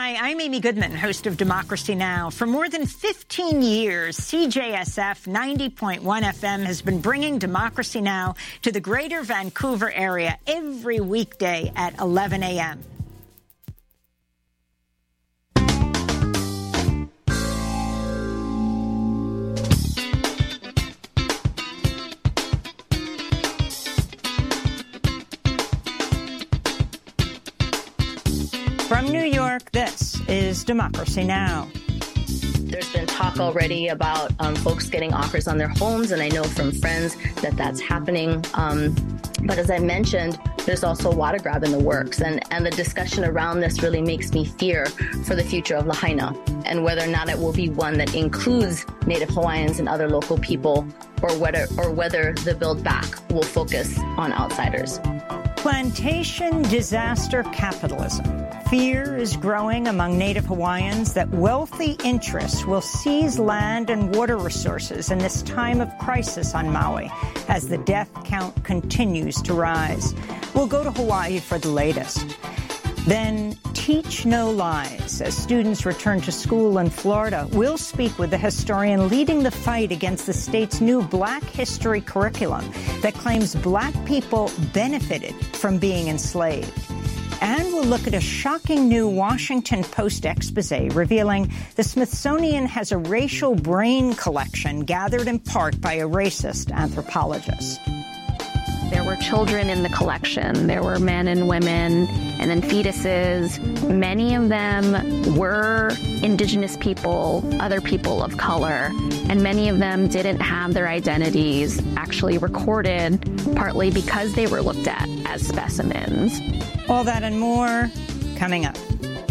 Hi, I'm Amy Goodman, host of Democracy Now! For more than 15 years, CJSF 90.1 FM has been bringing Democracy Now! To the greater Vancouver area every weekday at 11 a.m. From New York, this is Democracy Now! There's been talk already about folks getting offers on their homes, and I know from friends that that's happening. But as I mentioned, there's also a water grab in the works, and the discussion around this really makes me fear for the future of Lahaina and whether or not it will be one that includes Native Hawaiians and other local people, or whether the Build Back will focus on outsiders. Plantation disaster capitalism. Fear is growing among Native Hawaiians that wealthy interests will seize land and water resources in this time of crisis on Maui as the death count continues to rise. We'll go to Hawaii for the latest. Then teach no lies. As students return to school in Florida, we'll speak with the historian leading the fight against the state's new Black history curriculum that claims Black people benefited from being enslaved. And we'll look at a shocking new Washington Post expose revealing the Smithsonian has a racial brain collection gathered in part by a racist anthropologist. There were children in the collection. There were men and women, and then fetuses. Many of them were Indigenous people, other people of color, and many of them didn't have their identities actually recorded, partly because they were looked at as specimens. All that and more coming up.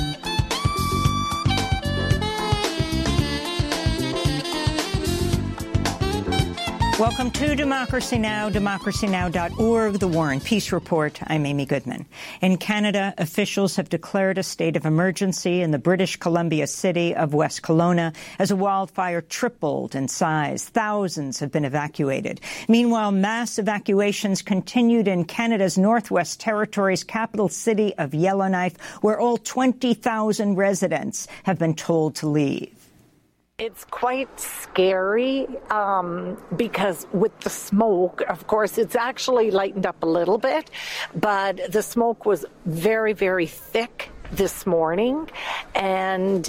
Welcome to Democracy Now!, democracynow.org, The War and Peace Report. I'm Amy Goodman. In Canada, officials have declared a state of emergency in the British Columbia city of West Kelowna as a wildfire tripled in size. Thousands have been evacuated. Meanwhile, mass evacuations continued in Canada's Northwest Territories capital city of Yellowknife, where all 20,000 residents have been told to leave. It's quite scary because with the smoke, of course, it's actually lightened up a little bit, but the smoke was very, very thick this morning. And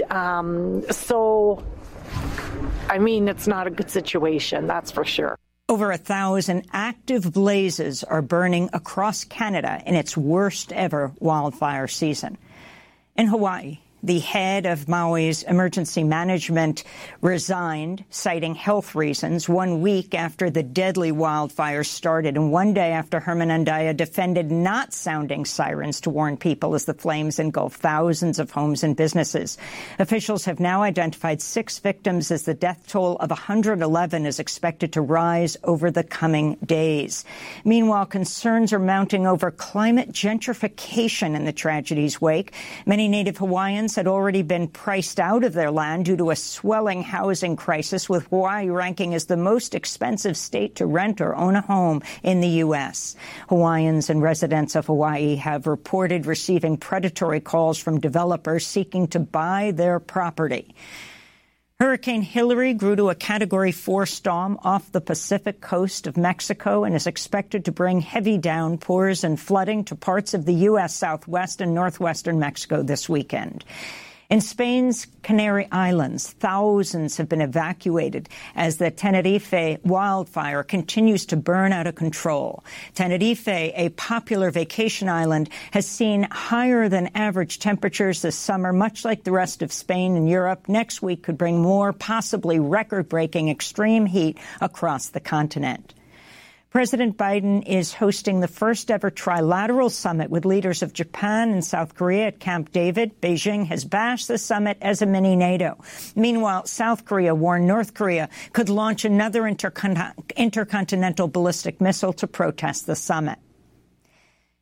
so, I mean, it's not a good situation, that's for sure. Over 1,000 active blazes are burning across Canada in its worst ever wildfire season. In Hawaii, the head of Maui's emergency management resigned, citing health reasons, 1 week after the deadly wildfires started and one day after Herman Andaya defended not sounding sirens to warn people as the flames engulfed thousands of homes and businesses. Officials have now identified 6 victims as the death toll of 111 is expected to rise over the coming days. Meanwhile, concerns are mounting over climate gentrification in the tragedy's wake. Many Native Hawaiians had already been priced out of their land due to a swelling housing crisis, with Hawaii ranking as the most expensive state to rent or own a home in the U.S. Hawaiians and residents of Hawaii have reported receiving predatory calls from developers seeking to buy their property. Hurricane Hilary grew to a Category 4 storm off the Pacific coast of Mexico and is expected to bring heavy downpours and flooding to parts of the U.S. southwest and northwestern Mexico this weekend. In Spain's Canary Islands, thousands have been evacuated as the Tenerife wildfire continues to burn out of control. Tenerife, a popular vacation island, has seen higher than average temperatures this summer, much like the rest of Spain and Europe. Next week could bring more, possibly record-breaking extreme heat across the continent. President Biden is hosting the first-ever trilateral summit with leaders of Japan and South Korea at Camp David. Beijing has bashed the summit as a mini-NATO. Meanwhile, South Korea warned North Korea could launch another intercontinental ballistic missile to protest the summit.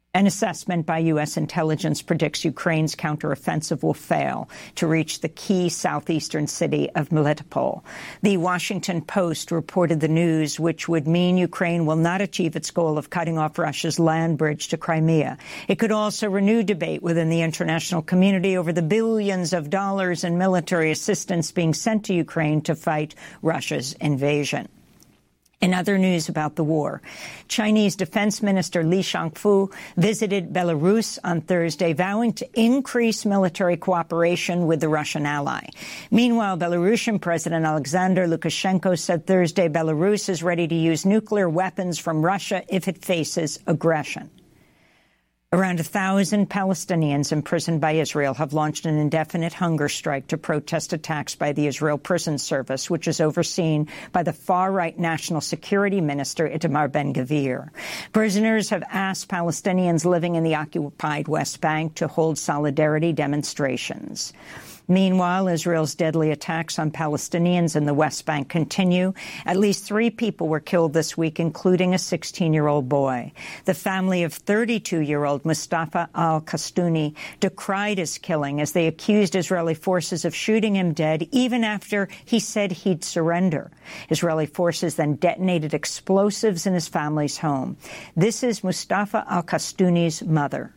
An assessment by U.S. intelligence predicts Ukraine's counteroffensive will fail to reach the key southeastern city of Melitopol. The Washington Post reported the news, which would mean Ukraine will not achieve its goal of cutting off Russia's land bridge to Crimea. It could also renew debate within the international community over the billions of dollars in military assistance being sent to Ukraine to fight Russia's invasion. In other news about the war, Chinese Defense Minister Li Shangfu visited Belarus on Thursday, vowing to increase military cooperation with the Russian ally. Meanwhile, Belarusian President Alexander Lukashenko said Thursday Belarus is ready to use nuclear weapons from Russia if it faces aggression. Around 1,000 Palestinians imprisoned by Israel have launched an indefinite hunger strike to protest attacks by the Israel Prison Service, which is overseen by the far-right National Security Minister Itamar Ben-Gvir. Prisoners have asked Palestinians living in the occupied West Bank to hold solidarity demonstrations. Meanwhile, Israel's deadly attacks on Palestinians in the West Bank continue. At least 3 people were killed this week, including a 16-year-old boy. The family of 32-year-old Mustafa al-Kastuni decried his killing as they accused Israeli forces of shooting him dead even after he said he'd surrender. Israeli forces then detonated explosives in his family's home. This is Mustafa al-Kastuni's mother.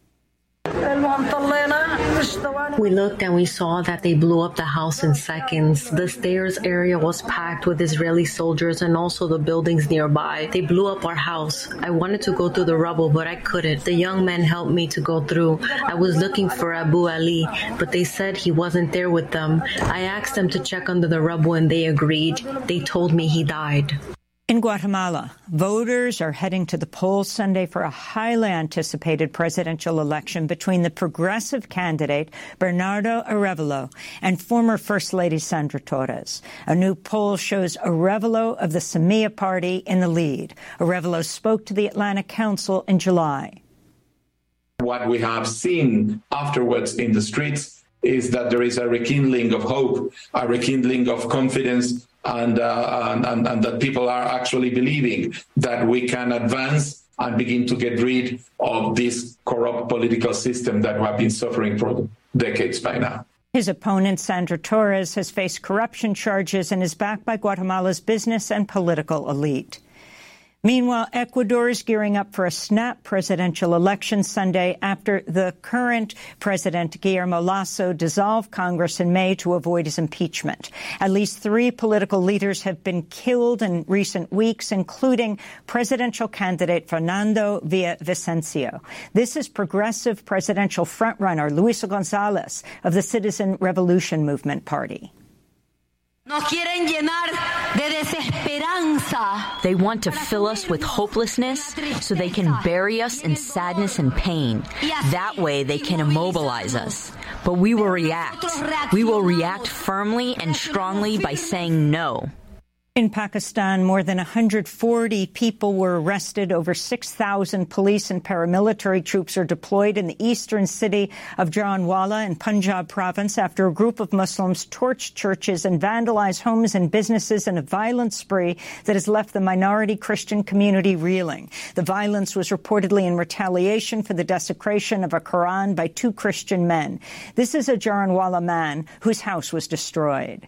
We looked and we saw that they blew up the house in seconds. The stairs area was packed with Israeli soldiers and also the buildings nearby. They blew up our house. I wanted to go through the rubble, but I couldn't. The young men helped me to go through. I was looking for Abu Ali, but they said he wasn't there with them. I asked them to check under the rubble and they agreed. They told me he died. In Guatemala, voters are heading to the polls Sunday for a highly anticipated presidential election between the progressive candidate Bernardo Arévalo and former First Lady Sandra Torres. A new poll shows Arévalo of the Semilla Party in the lead. Arévalo spoke to the Atlanta Council in July. What we have seen afterwards in the streets is that there is a rekindling of hope, a rekindling of confidence, and that people are actually believing that we can advance and begin to get rid of this corrupt political system that we have been suffering for decades by now. His opponent, Sandra Torres, has faced corruption charges and is backed by Guatemala's business and political elite. Meanwhile, Ecuador is gearing up for a snap presidential election Sunday after the current president, Guillermo Lasso, dissolved Congress in May to avoid his impeachment. At least 3 political leaders have been killed in recent weeks, including presidential candidate Fernando Villavicencio. This is progressive presidential frontrunner Luis González of the Citizen Revolution Movement Party. They want to fill us with hopelessness so they can bury us in sadness and pain. That way they can immobilize us. But we will react. We will react firmly and strongly by saying no. In Pakistan, more than 140 people were arrested. Over 6,000 police and paramilitary troops are deployed in the eastern city of Jallianwala in Punjab province after a group of Muslims torched churches and vandalized homes and businesses in a violent spree that has left the minority Christian community reeling. The violence was reportedly in retaliation for the desecration of a Quran by 2 Christian men. This is a Jallianwala man whose house was destroyed.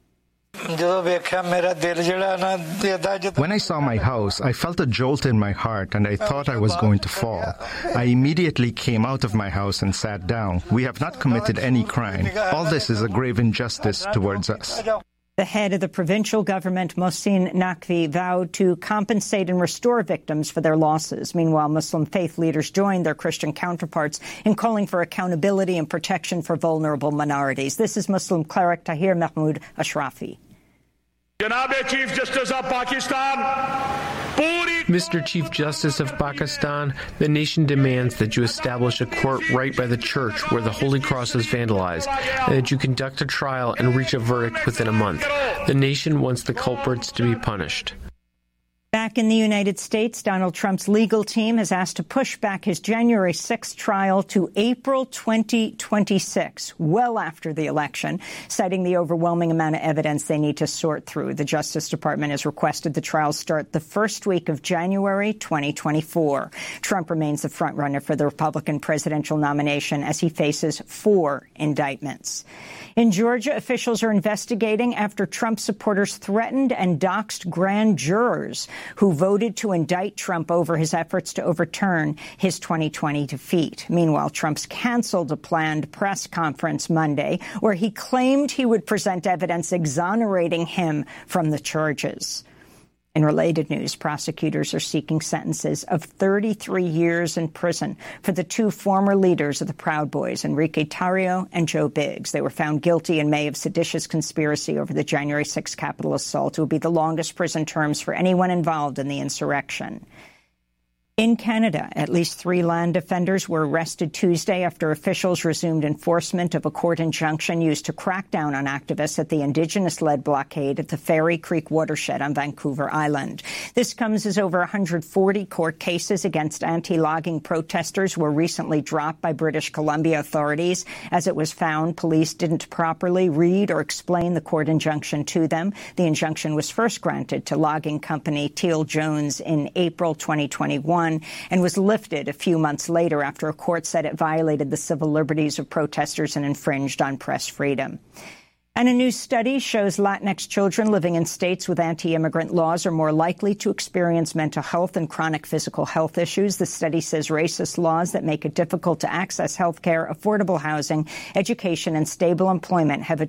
When I saw my house, I felt a jolt in my heart and I thought I was going to fall. I immediately came out of my house and sat down. We have not committed any crime. All this is a grave injustice towards us. The head of the provincial government, Mohsin Naqvi, vowed to compensate and restore victims for their losses. Meanwhile, Muslim faith leaders joined their Christian counterparts in calling for accountability and protection for vulnerable minorities. This is Muslim cleric Tahir Mahmood Ashrafi. Mr. Chief Justice of Pakistan, the nation demands that you establish a court right by the church where the Holy Cross is vandalized, and that you conduct a trial and reach a verdict within a month. The nation wants the culprits to be punished. Back Back in the United States, Donald Trump's legal team has asked to push back his January 6th trial to April 2026, well after the election, citing the overwhelming amount of evidence they need to sort through. The Justice Department has requested the trial start the first week of January 2024. Trump remains the frontrunner for the Republican presidential nomination as he faces 4 indictments. In Georgia, officials are investigating after Trump supporters threatened and doxed grand jurors who voted to indict Trump over his efforts to overturn his 2020 defeat. Meanwhile, Trump's canceled a planned press conference Monday where he claimed he would present evidence exonerating him from the charges. In related news, prosecutors are seeking sentences of 33 years in prison for the 2 former leaders of the Proud Boys, Enrique Tarrio and Joe Biggs. They were found guilty in May of seditious conspiracy over the January 6th Capitol assault. It would be the longest prison terms for anyone involved in the insurrection. In Canada, at least 3 land defenders were arrested Tuesday after officials resumed enforcement of a court injunction used to crack down on activists at the Indigenous-led blockade at the Fairy Creek watershed on Vancouver Island. This comes as over 140 court cases against anti-logging protesters were recently dropped by British Columbia authorities. As it was found, police didn't properly read or explain the court injunction to them. The injunction was first granted to logging company Teal Jones in April 2021. And was lifted a few months later after a court said it violated the civil liberties of protesters and infringed on press freedom. And a new study shows Latinx children living in states with anti-immigrant laws are more likely to experience mental health and chronic physical health issues. The study says racist laws that make it difficult to access health care, affordable housing, education, and stable employment have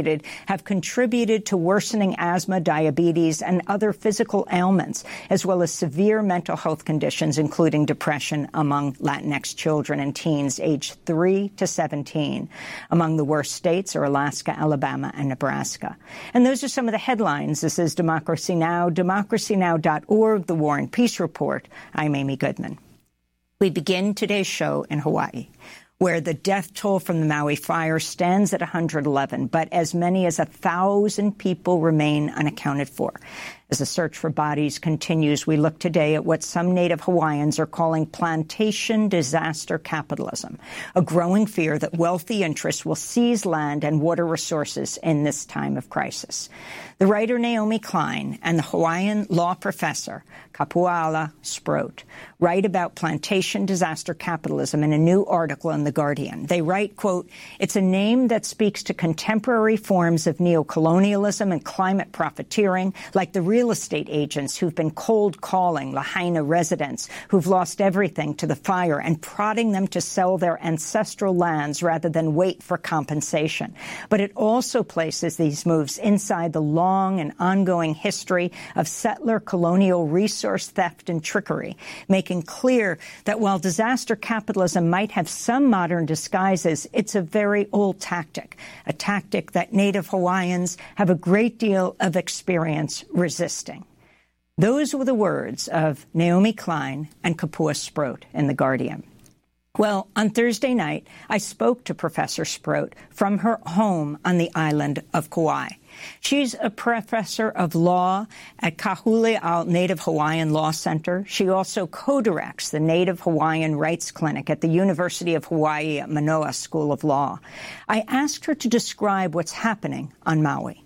contributed to worsening asthma, diabetes, and other physical ailments, as well as severe mental health conditions, including depression among Latinx children and teens aged 3 to 17. Among the worst states are Alaska, Alabama, and Nebraska. And those are some of the headlines. This is Democracy Now!, democracynow.org, The War and Peace Report. I'm Amy Goodman. We begin today's show in Hawaii, where the death toll from the Maui fire stands at 111, but as many as 1,000 people remain unaccounted for. As the search for bodies continues, we look today at what some Native Hawaiians are calling plantation disaster capitalism, a growing fear that wealthy interests will seize land and water resources in this time of crisis. The writer Naomi Klein and the Hawaiian law professor Kapuala Sproat write about plantation disaster capitalism in a new article in The Guardian. They write, quote, "It's a name that speaks to contemporary forms of neocolonialism and climate profiteering, like the real estate agents who've been cold calling Lahaina residents who've lost everything to the fire and prodding them to sell their ancestral lands rather than wait for compensation. But it also places these moves inside the long and ongoing history of settler colonial resource theft and trickery, making clear that while disaster capitalism might have some modern disguises, it's a very old tactic, a tactic that Native Hawaiians have a great deal of experience resisting." Those were the words of Naomi Klein and Kapua Sproat in The Guardian. Well, on Thursday night, I spoke to Professor Sproat from her home on the island of Kauai. She's a professor of law at Kahuli'au Native Hawaiian Law Center. She also co-directs the Native Hawaiian Rights Clinic at the University of Hawaii at Manoa School of Law. I asked her to describe what's happening on Maui.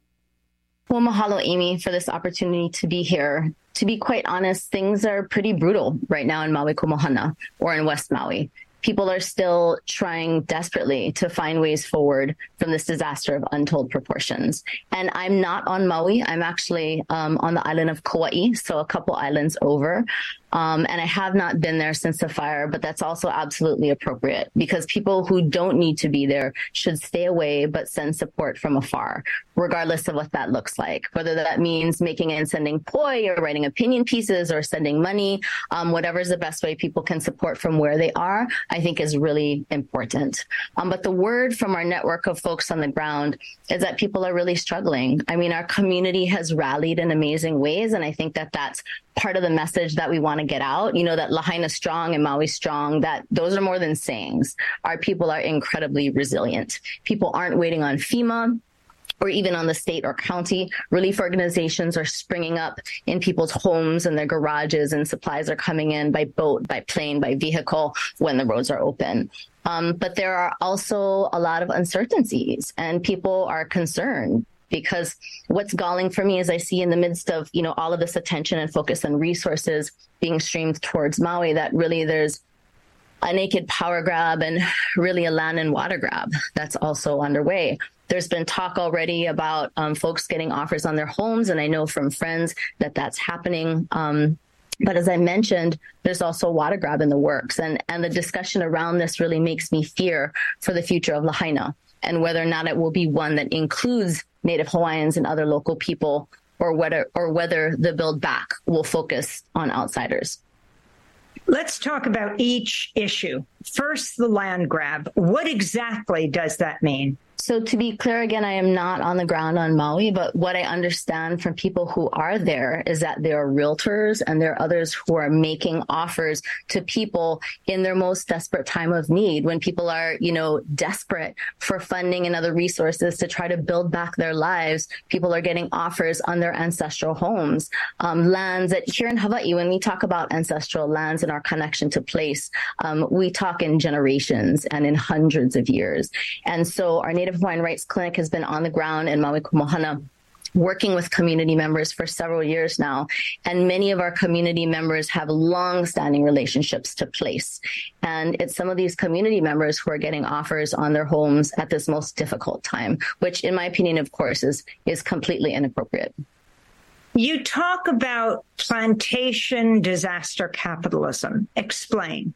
Well, mahalo, Amy, for this opportunity to be here. To be quite honest, things are pretty brutal right now in Maui Komohana, or in West Maui. People are still trying desperately to find ways forward from this disaster of untold proportions. And I'm not on Maui. I'm actually on the island of Kauai, so a couple islands over. And I have not been there since the fire, but that's also absolutely appropriate because people who don't need to be there should stay away but send support from afar, regardless of what that looks like, whether that means making and sending poi or writing opinion pieces or sending money, whatever is the best way people can support from where they are, I think is really important. But the word from our network of folks on the ground is that people are really struggling. I mean, our community has rallied in amazing ways, and I think that that's part of the message that we want to get out, you know, that Lahaina strong and Maui strong, that those are more than sayings. Our people are incredibly resilient. People aren't waiting on FEMA. or even on the state or county. Relief organizations are springing up in people's homes and their garages, and supplies are coming in by boat, by plane, by vehicle when the roads are open. But there are also a lot of uncertainties, and people are concerned, because what's galling for me is I see in the midst of, all of this attention and focus and resources being streamed towards Maui, that really there's a naked power grab and really a land and water grab that's also underway. There's been talk already about folks getting offers on their homes, and I know from friends that that's happening. But as I mentioned, there's also a water grab in the works, and the discussion around this really makes me fear for the future of Lahaina, and whether or not it will be one that includes Native Hawaiians and other local people, or whether the Build Back will focus on outsiders. Let's talk about each issue. First, the land grab. What exactly does that mean? So to be clear, again, I am not on the ground on Maui, but what I understand from people who are there is that there are realtors and there are others who are making offers to people in their most desperate time of need, when people are, desperate for funding and other resources to try to build back their lives. People are getting offers on their ancestral homes, lands that here in Hawaii, when we talk about ancestral lands and our connection to place, we talk in generations and in hundreds of years. And so our Native Hawaiian Rights Clinic has been on the ground in Maui Kumohana, working with community members for several years now. And many of our community members have long-standing relationships to place. And it's some of these community members who are getting offers on their homes at this most difficult time, which in my opinion, of course, is completely inappropriate. You talk about plantation disaster capitalism. Explain.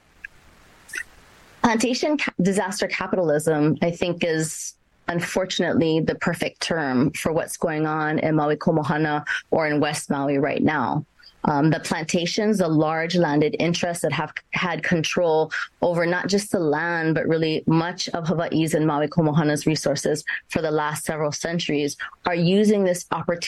Plantation disaster capitalism, I think, is unfortunately the perfect term for what's going on in Maui Komohana or in West Maui right now. The plantations, the large landed interests that have had control over not just the land, but really much of Hawaii's and Maui Komohana's resources for the last several centuries, are using this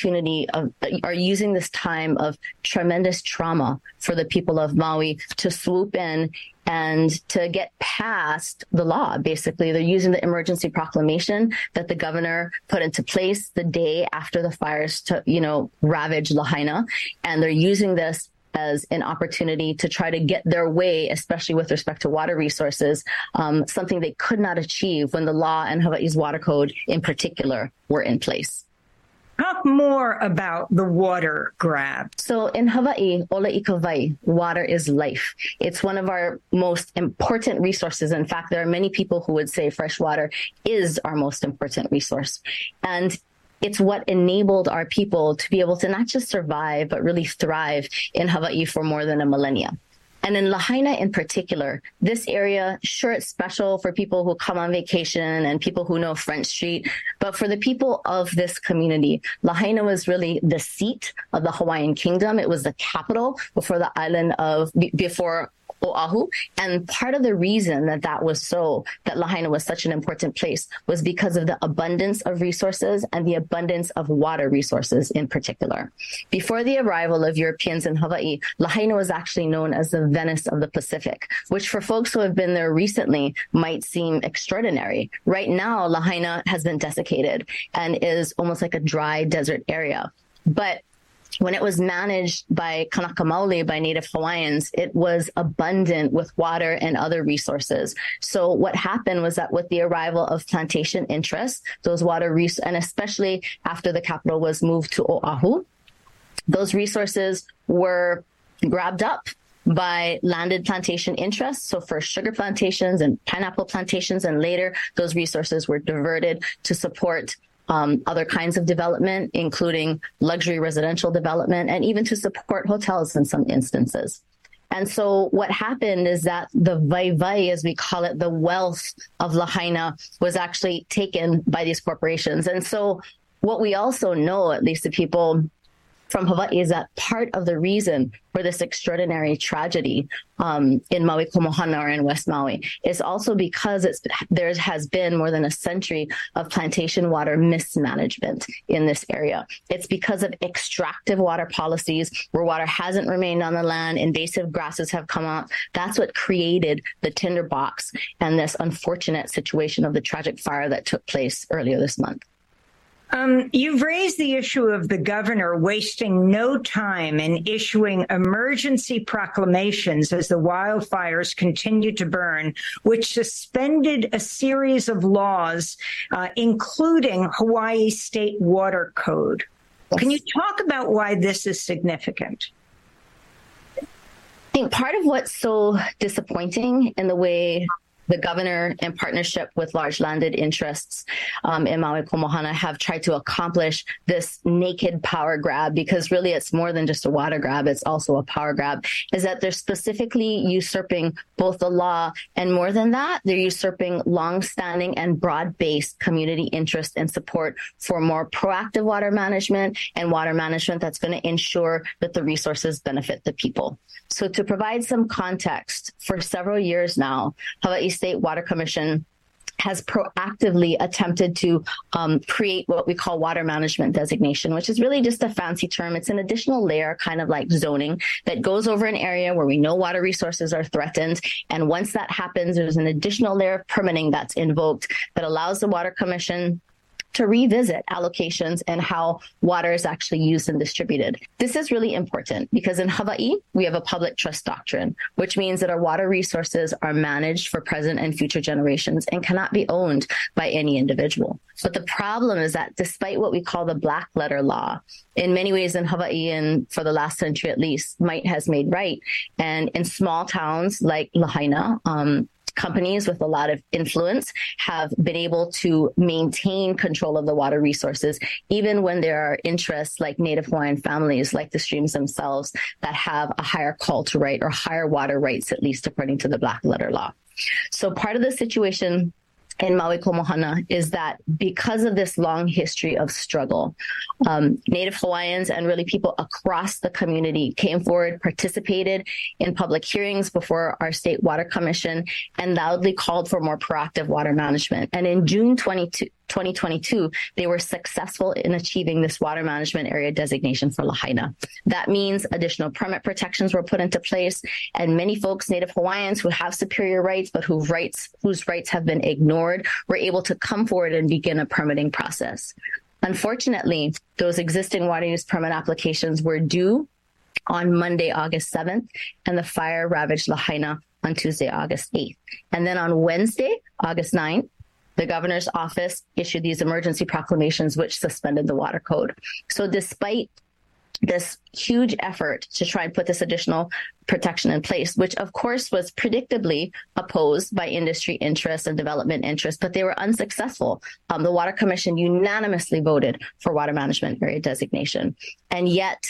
time of tremendous trauma for the people of Maui to swoop in and to get past the law. Basically, they're using the emergency proclamation that the governor put into place the day after the fires ravaged Lahaina. And they're using this as an opportunity to try to get their way, especially with respect to water resources, something they could not achieve when the law and Hawaii's water code in particular were in place. Talk more about the water grab. So in Hawaii, ola ika wai, water is life. It's one of our most important resources. In fact, there are many people who would say fresh water is our most important resource. And it's what enabled our people to be able to not just survive, but really thrive in Hawaii for more than a millennia. And in Lahaina in particular, this area, sure, it's special for people who come on vacation and people who know French Street. But for the people of this community, Lahaina was really the seat of the Hawaiian kingdom. It was the capital before Oahu. And part of the reason that Lahaina was such an important place was because of the abundance of resources and the abundance of water resources in particular. Before the arrival of Europeans in Hawaii, Lahaina was actually known as the Venice of the Pacific, which for folks who have been there recently might seem extraordinary. Right now, Lahaina has been desiccated and is almost like a dry desert area. But when it was managed by Kanaka Maoli, by Native Hawaiians, it was abundant with water and other resources. So what happened was that with the arrival of plantation interests, those water and especially after the capital was moved to Oahu, those resources were grabbed up by landed plantation interests. So first sugar plantations and pineapple plantations, and later those resources were diverted to support other kinds of development, including luxury residential development, and even to support hotels in some instances. And so what happened is that the vai, as we call it, the wealth of Lahaina, was actually taken by these corporations. And so what we also know, at least the people from Hawaii, is that part of the reason for this extraordinary tragedy in Maui Komohana or in West Maui is also because there has been more than a century of plantation water mismanagement in this area. It's because of extractive water policies where water hasn't remained on the land, invasive grasses have come up. That's what created the tinderbox and this unfortunate situation of the tragic fire that took place earlier this month. You've raised the issue of the governor wasting no time in issuing emergency proclamations as the wildfires continue to burn, which suspended a series of laws, including Hawaii's state water code. Can you talk about why this is significant? I think part of what's so disappointing in the way the governor, in partnership with large landed interests in Maui Komohana, have tried to accomplish this naked power grab, because really it's more than just a water grab, it's also a power grab, is that they're specifically usurping both the law, and more than that, they're usurping long-standing and broad-based community interest and support for more proactive water management and water management that's going to ensure that the resources benefit the people. So to provide some context, for several years now, Hawaii State Water Commission has proactively attempted to create what we call water management designation, which is really just a fancy term. It's an additional layer, kind of like zoning, that goes over an area where we know water resources are threatened. And once that happens, there's an additional layer of permitting that's invoked that allows the Water Commission to revisit allocations and how water is actually used and distributed. This is really important because in Hawaii, we have a public trust doctrine, which means that our water resources are managed for present and future generations and cannot be owned by any individual. But the problem is that despite what we call the black letter law, in many ways in Hawaii, and for the last century at least, might has made right. And in small towns like Lahaina, companies with a lot of influence have been able to maintain control of the water resources, even when there are interests like Native Hawaiian families, like the streams themselves, that have a higher call to right or higher water rights, at least according to the black letter law. So part of the situation in Maui Komohana is that because of this long history of struggle, Native Hawaiians and really people across the community came forward, participated in public hearings before our state water commission, and loudly called for more proactive water management. And in June 2022, they were successful in achieving this water management area designation for Lahaina. That means additional permit protections were put into place, and many folks, Native Hawaiians who have superior rights, but whose rights have been ignored, were able to come forward and begin a permitting process. Unfortunately, those existing water use permit applications were due on Monday, August 7th, and the fire ravaged Lahaina on Tuesday, August 8th. And then on Wednesday, August 9th, the governor's office issued these emergency proclamations, which suspended the water code. So despite this huge effort to try and put this additional protection in place, which of course was predictably opposed by industry interests and development interests, but they were unsuccessful. The Water Commission unanimously voted for water management area designation. And yet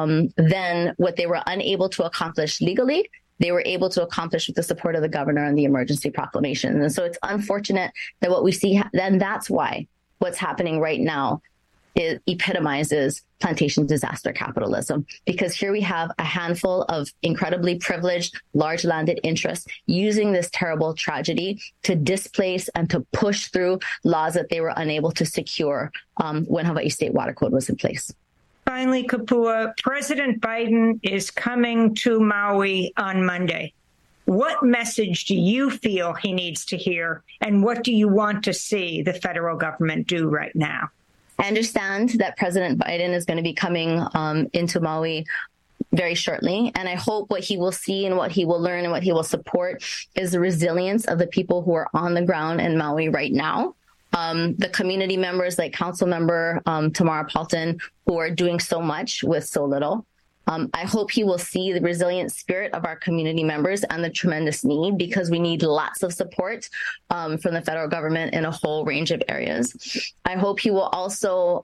then what they were unable to accomplish legally, they were able to accomplish with the support of the governor and the emergency proclamation. And so it's unfortunate that what we see, then that's why what's happening right now it epitomizes plantation disaster capitalism, because here we have a handful of incredibly privileged, large landed interests using this terrible tragedy to displace and to push through laws that they were unable to secure when Hawaii State Water Code was in place. Finally, Kapua, President Biden is coming to Maui on Monday. What message do you feel he needs to hear, and what do you want to see the federal government do right now? I understand that President Biden is going to be coming into Maui very shortly, and I hope what he will see and what he will learn and what he will support is the resilience of the people who are on the ground in Maui right now. The community members like Council Member Tamara Paulton, who are doing so much with so little. I hope he will see the resilient spirit of our community members and the tremendous need, because we need lots of support from the federal government in a whole range of areas. I hope he will also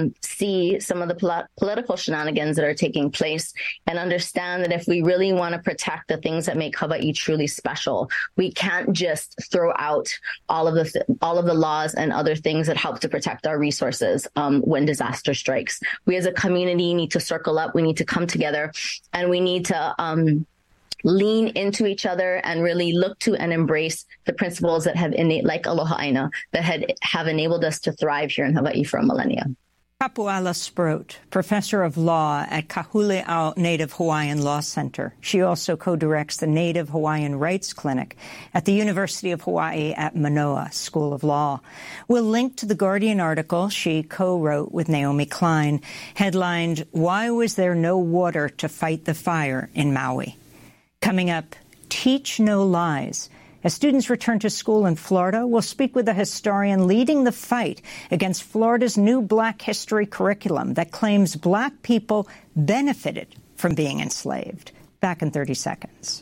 see some of the political shenanigans that are taking place and understand that if we really want to protect the things that make Hawaii truly special, we can't just throw out all of the laws and other things that help to protect our resources when disaster strikes. We as a community need to circle up. We need to come together, and we need to lean into each other and really look to and embrace the principles that have like Aloha Aina, that have enabled us to thrive here in Hawaii for a millennia. Kapuala Sproat, professor of law at Kahuli'au Native Hawaiian Law Center. She also co-directs the Native Hawaiian Rights Clinic at the University of Hawaii at Manoa School of Law. We'll link to the Guardian article she co-wrote with Naomi Klein, headlined, "Why Was There No Water to Fight the Fire in Maui?" Coming up, Teach No Lies. As students return to school in Florida, we'll speak with a historian leading the fight against Florida's new Black history curriculum that claims Black people benefited from being enslaved. Back in 30 seconds.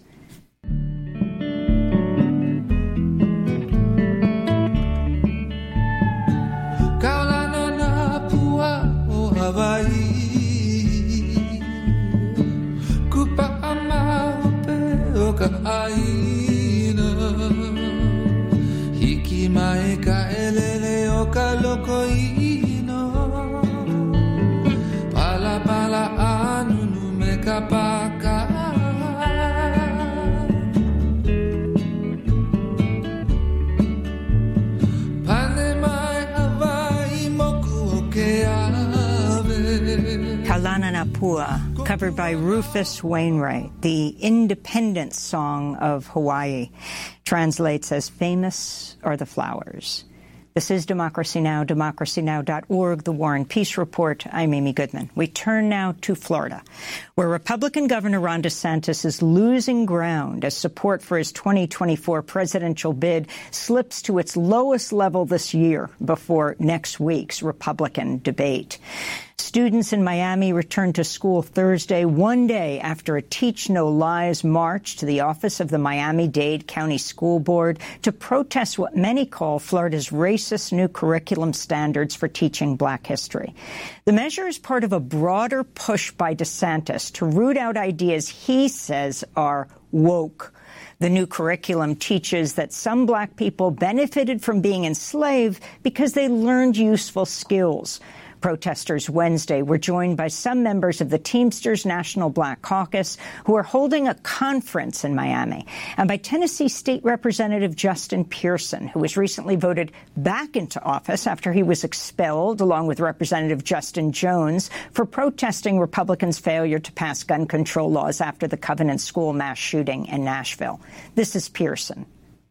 Kalananapua, covered by Rufus Wainwright, the independence song of Hawaii, translates as "Famous Are the Flowers." This is Democracy Now!, democracynow.org, The War and Peace Report. I'm Amy Goodman. We turn now to Florida, where Republican Governor Ron DeSantis is losing ground as support for his 2024 presidential bid slips to its lowest level this year before next week's Republican debate. Students in Miami returned to school Thursday, one day after a Teach No Lies march to the office of the Miami-Dade County School Board to protest what many call Florida's racist new curriculum standards for teaching Black history. The measure is part of a broader push by DeSantis to root out ideas he says are woke. The new curriculum teaches that some Black people benefited from being enslaved because they learned useful skills. Protesters Wednesday were joined by some members of the Teamsters National Black Caucus, who are holding a conference in Miami, and by Tennessee State Representative Justin Pearson, who was recently voted back into office after he was expelled, along with Representative Justin Jones, for protesting Republicans' failure to pass gun control laws after the Covenant School mass shooting in Nashville. This is Pearson.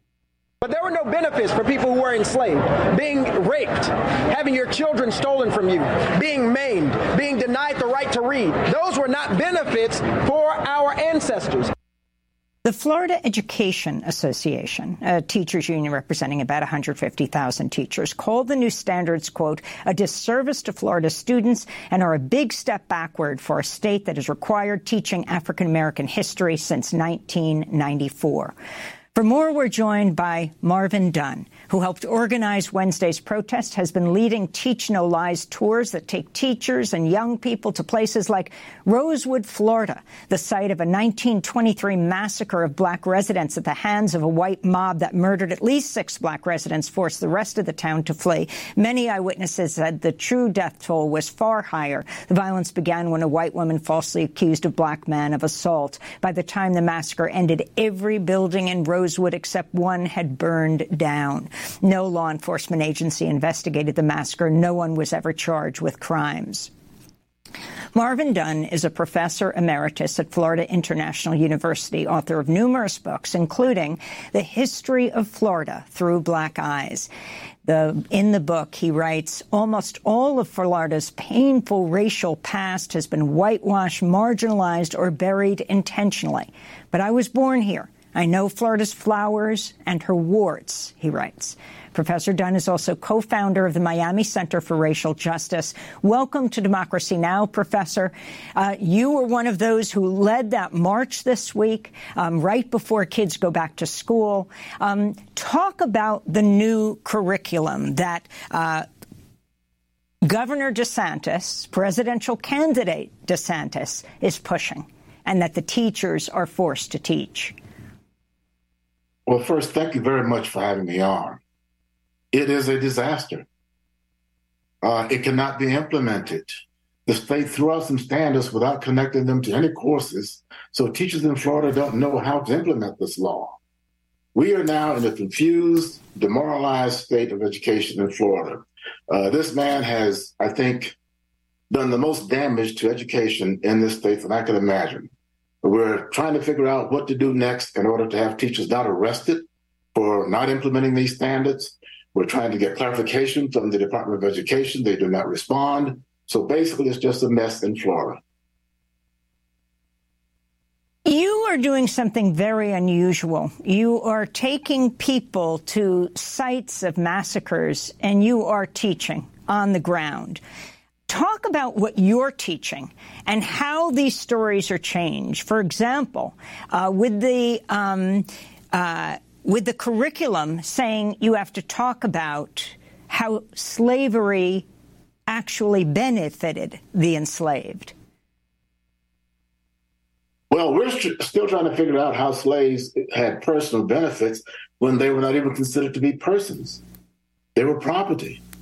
But there were no benefits for people who were enslaved, being raped, having your children stolen from you, being maimed, being denied the right to read. Those were not benefits for our ancestors. The Florida Education Association, a teachers union representing about 150,000 teachers, called the new standards, quote, a disservice to Florida students and are a big step backward for a state that has required teaching African-American history since 1994. For more, we're joined by Marvin Dunn, who helped organize Wednesday's protest, has been leading Teach No Lies tours that take teachers and young people to places like Rosewood, Florida, the site of a 1923 massacre of Black residents at the hands of a white mob that murdered at least 6 Black residents, forced the rest of the town to flee. Many eyewitnesses said the true death toll was far higher. The violence began when a white woman falsely accused a Black man of assault. By the time the massacre ended, every building in Rosewood except one had burned down. No law enforcement agency investigated the massacre. No one was ever charged with crimes. Marvin Dunn is a professor emeritus at Florida International University, author of numerous books, including The History of Florida Through Black Eyes. In the book, he writes, almost all of Florida's painful racial past has been whitewashed, marginalized, or buried intentionally. But I was born here. I know Florida's flowers and her warts, he writes. Professor Dunn is also co-founder of the Miami Center for Racial Justice. Welcome to Democracy Now!, Professor. You were one of those who led that march this week, right before kids go back to school. Talk about the new curriculum that Governor DeSantis, presidential candidate DeSantis, is pushing, and that the teachers are forced to teach. Well, first, thank you very much for having me on. It is a disaster. It cannot be implemented. The state threw out some standards without connecting them to any courses, so teachers in Florida don't know how to implement this law. We are now in a confused, demoralized state of education in Florida. This man has, I think, done the most damage to education in this state that I could imagine. We're trying to figure out what to do next in order to have teachers not arrested for not implementing these standards. We're trying to get clarification from the Department of Education. They do not respond. So basically, it's just a mess in Florida. You are doing something very unusual. You are taking people to sites of massacres, and you are teaching on the ground. Talk about what you're teaching and how these stories are changed. For example, with the curriculum saying you have to talk about how slavery actually benefited the enslaved. Well, we're still trying to figure out how slaves had personal benefits when they were not even considered to be persons. They were property.